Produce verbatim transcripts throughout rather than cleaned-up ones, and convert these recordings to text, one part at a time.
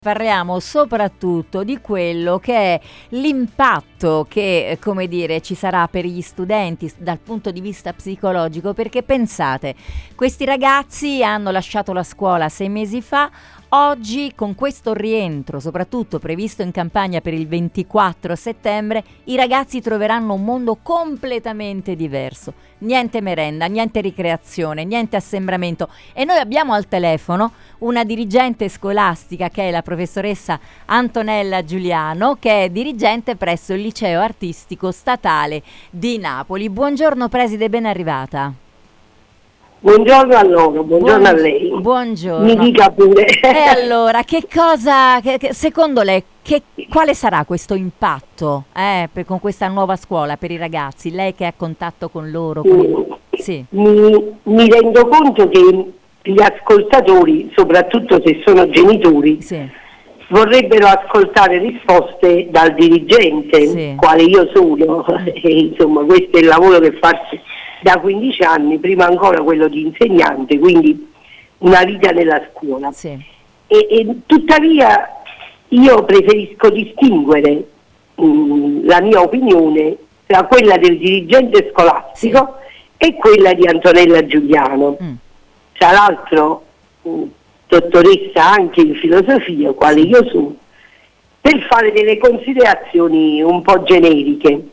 Parliamo soprattutto di quello che è l'impatto che, come dire, ci sarà per gli studenti dal punto di vista psicologico, perché pensate, questi ragazzi hanno lasciato la scuola sei mesi fa. Oggi, con questo rientro, soprattutto previsto in campagna per il ventiquattro settembre, i ragazzi troveranno un mondo completamente diverso. Niente merenda, niente ricreazione, niente assembramento. E noi abbiamo al telefono una dirigente scolastica che è la professoressa Antonella Giuliano, che è dirigente presso il Liceo Artistico Statale di Napoli. Buongiorno preside, ben arrivata. Buongiorno a loro, buongiorno Buon, a lei. Buongiorno. Mi dica pure. E allora, che cosa, che, che, secondo lei, che, quale sarà questo impatto eh, per, con questa nuova scuola per i ragazzi? Lei che è a contatto con loro? Con Mm, i... sì. mi, mi rendo conto che gli ascoltatori, soprattutto se sono genitori, Sì. vorrebbero ascoltare risposte dal dirigente, Sì. quale io sono. E, insomma, questo è il lavoro che faccio da quindici anni, prima ancora quello di insegnante, quindi una vita nella scuola. Sì. E, e tuttavia io preferisco distinguere mh, la mia opinione tra quella del dirigente scolastico sì. e quella di Antonella Giuliano. Mm. Tra l'altro mh, dottoressa anche in filosofia, quale sì. io sono, per fare delle considerazioni un po' generiche.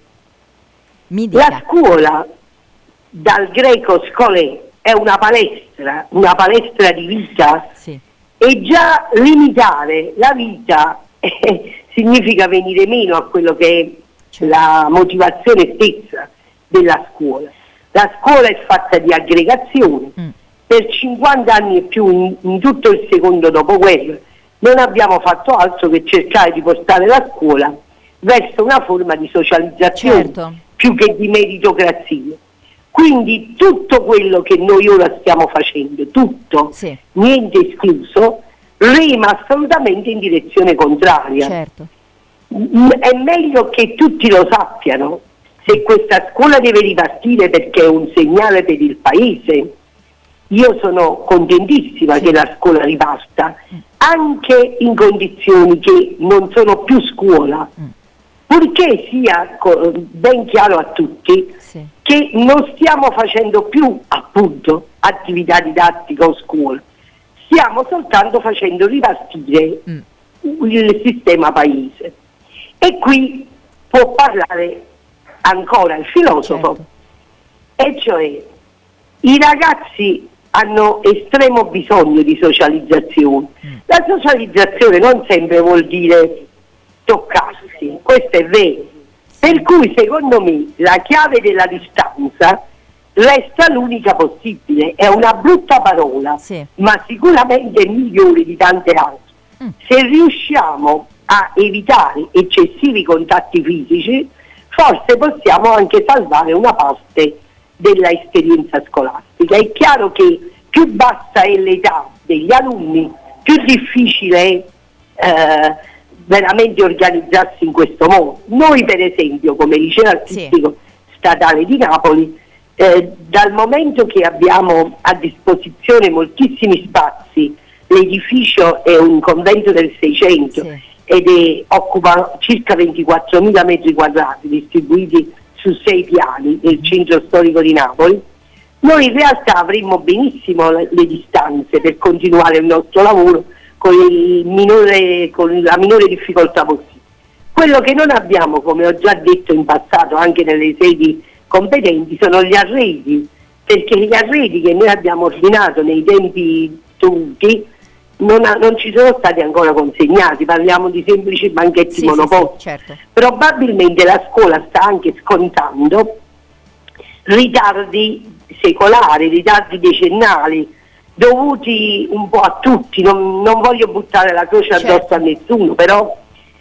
Mi dica. La scuola, dal greco scolè, è una palestra, una palestra di vita, sì. e già limitare la vita eh, significa venire meno a quello che è certo. la motivazione stessa della scuola. La scuola è fatta di aggregazione, mm. per cinquanta anni e più in, in tutto il secondo dopoguerra non abbiamo fatto altro che cercare di portare la scuola verso una forma di socializzazione certo. più che di meritocrazia. Quindi tutto quello che noi ora stiamo facendo, tutto, sì. niente escluso, rema assolutamente in direzione contraria. Certo. È meglio che tutti lo sappiano, se questa scuola deve ripartire perché è un segnale per il paese. Io sono contentissima sì. che la scuola riparta, anche in condizioni che non sono più scuola, mm. purché sia ben chiaro a tutti sì. che non stiamo facendo più appunto attività didattica o scuola, stiamo soltanto facendo ripartire mm. il sistema paese. E qui può parlare ancora il filosofo, certo. e cioè i ragazzi hanno estremo bisogno di socializzazione. Mm. La socializzazione non sempre vuol dire toccarsi, questo è vero. Per cui secondo me la chiave della distanza resta l'unica possibile, è una brutta parola, sì. ma sicuramente è migliore di tante altre. Mm. Se riusciamo a evitare eccessivi contatti fisici, forse possiamo anche salvare una parte della esperienza scolastica. È chiaro che più bassa è l'età degli alunni, più difficile è eh, veramente organizzarsi in questo modo. Noi per esempio come Liceo Artistico sì. Statale di Napoli, eh, dal momento che abbiamo a disposizione moltissimi spazi, l'edificio è un convento del Seicento sì. ed è, occupa circa ventiquattromila metri quadrati distribuiti su sei piani del centro storico di Napoli, noi in realtà avremmo benissimo le, le distanze per continuare il nostro lavoro con, il minore, con la minore difficoltà possibile. Quello che non abbiamo, come ho già detto in passato anche nelle sedi competenti, sono gli arredi, perché gli arredi che noi abbiamo ordinato nei tempi dovuti non, ha, non ci sono stati ancora consegnati, parliamo di semplici banchetti sì, monoposto. Sì, sì, certo. Probabilmente la scuola sta anche scontando ritardi secolari, ritardi decennali, dovuti un po' a tutti, non, non voglio buttare la croce addosso certo. a nessuno, però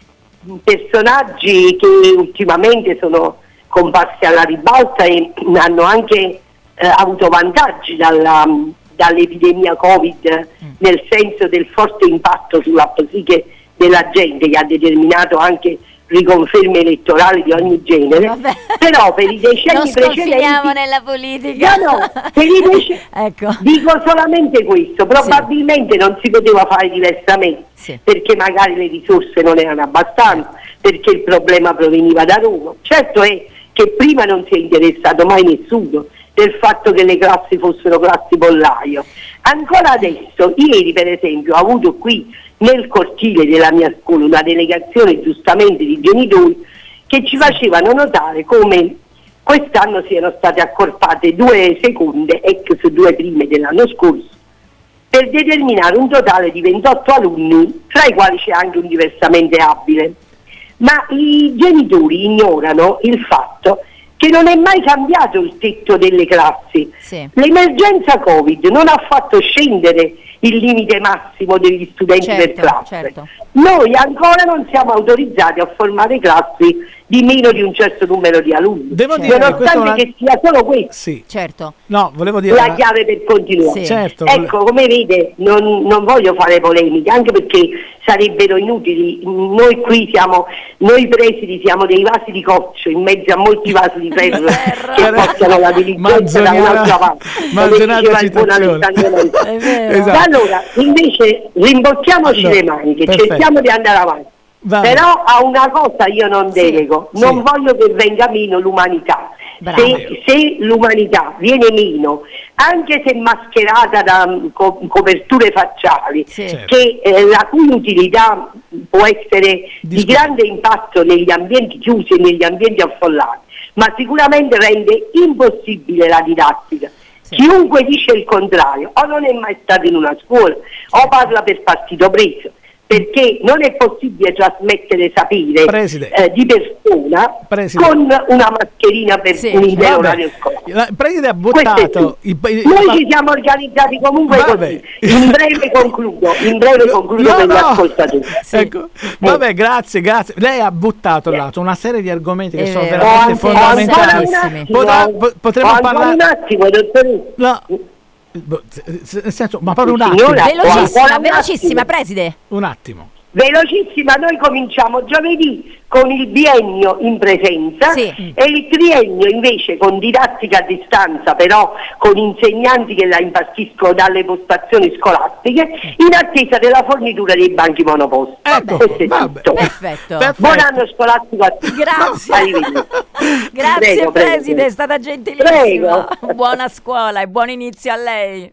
personaggi che ultimamente sono comparsi alla ribalta e hanno anche eh, avuto vantaggi dalla, dall'epidemia Covid, mm. nel senso del forte impatto sulla psiche della gente, che ha determinato anche riconferme elettorali di ogni genere, Vabbè. però per i decenni non precedenti nella politica. no, no, per i decenni Ecco. dico solamente questo, probabilmente sì. non si poteva fare diversamente, sì. perché magari le risorse non erano abbastanza, perché il problema proveniva da Roma. Certo è che prima non si è interessato mai nessuno del fatto che le classi fossero classi pollaio. Ancora adesso, ieri per esempio, ho avuto qui nel cortile della mia scuola una delegazione giustamente di genitori che ci facevano notare come quest'anno siano state accorpate due seconde ex due prime dell'anno scorso per determinare un totale di ventotto alunni, tra i quali c'è anche un diversamente abile. Ma i genitori ignorano il fatto che non è mai cambiato il tetto delle classi. Sì. L'emergenza Covid non ha fatto scendere il limite massimo degli studenti certo, per classe. Certo. Noi ancora non siamo autorizzati a formare classi di meno di un certo numero di alunni. Devo certo. dire Nonostante una... che sia solo questo. Sì. Certo. No, volevo dire la una... chiave per continuare. Sì. Certo, ecco, come vede, non, non voglio fare polemiche, anche perché sarebbero inutili. Noi qui siamo, noi presidi siamo dei vasi di coccio in mezzo a molti vasi di ferro che portano la diligenza da un'altra parte. Manzonata citazione. Esatto. Allora, invece rimbocchiamoci allora, le maniche, perfetto. Cerchiamo di andare avanti. Va. Però a una cosa io non delego, sì, non sì. voglio che venga meno l'umanità. Se, se l'umanità viene meno, anche se mascherata da co- coperture facciali, sì. che, eh, la cui utilità può essere Discu- di grande impatto negli ambienti chiusi e negli ambienti affollati, ma sicuramente rende impossibile la didattica. Sì. Chiunque dice il contrario o non è mai stato in una scuola o parla per partito preso, perché non è possibile trasmettere sapere eh, di persona Preside. con una mascherina per sì. un intero orario scolastico. Il Preside ha buttato il, il, noi il, ci siamo organizzati comunque vabbè. così. In breve concludo, in breve concludo no, per no. gli ascoltatori. Sì. Ecco. Vabbè, grazie, grazie. Lei ha buttato là una serie di argomenti che eh, sono veramente fondamentali. Potrà, potremmo ho parlare un attimo, dottoressa. No. Nel senso, ma proprio un attimo. Signora, velocissima, velocissima, preside. Un attimo. Velocissima, noi cominciamo giovedì con il biennio in presenza sì. e il triennio invece con didattica a distanza, però con insegnanti che la impartiscono dalle postazioni scolastiche in attesa della fornitura dei banchi monoposto. Ecco, vabbè. Perfetto. Perfetto. Buon anno scolastico a tutti. Grazie. Grazie prego, preside, prego. È stata gentilissima. Prego. Buona scuola e buon inizio a lei.